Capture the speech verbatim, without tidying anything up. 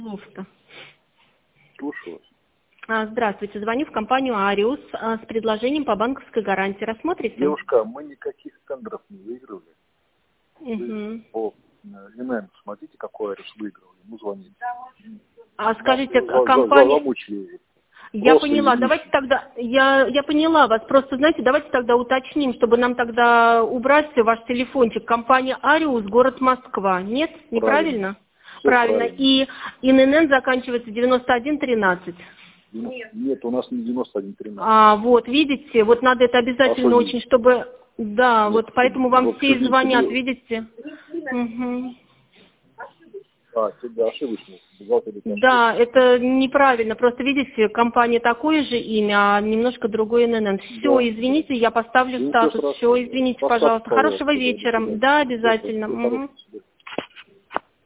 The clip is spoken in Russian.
Муфта. Слушаю вас. А, Здравствуйте, звоню в компанию «Ариус» а, с предложением по банковской гарантии. Рассмотрите? Девушка, мы никаких тендеров не выигрывали. Вы Угу. по ИНН смотрите, какой Ариус выиграл. Ему звоните. А скажите, За- за- компания... Замучили уже. Я Просто поняла, извините. давайте тогда, я, я поняла вас, просто, знаете, давайте тогда уточним, чтобы нам тогда убрать ваш телефончик. Компания «Ариус», город Москва. Нет, неправильно? Всё Правильно. правильно. И ИНН заканчивается девяносто один тринадцать. Нет. Нет, у нас не девяносто один тринадцать. А, вот, видите, вот надо это обязательно Особенно. очень, чтобы... Да, Нет, вот поэтому вам вот все и сидите, звонят, вы- видите? Угу. А, тебя ошибочно. Бухгалтер это Да, ошибочно. это неправильно. Просто, видите, компания такое же имя, а немножко другой ИНН. Все, Да. извините, я поставлю Ничего статус. страшного. Все, извините, Поставьте, пожалуйста. Хорошего пожалуйста, да, до вечера. свидания. Да, До свидания. обязательно. Всего Мгм. хорошего.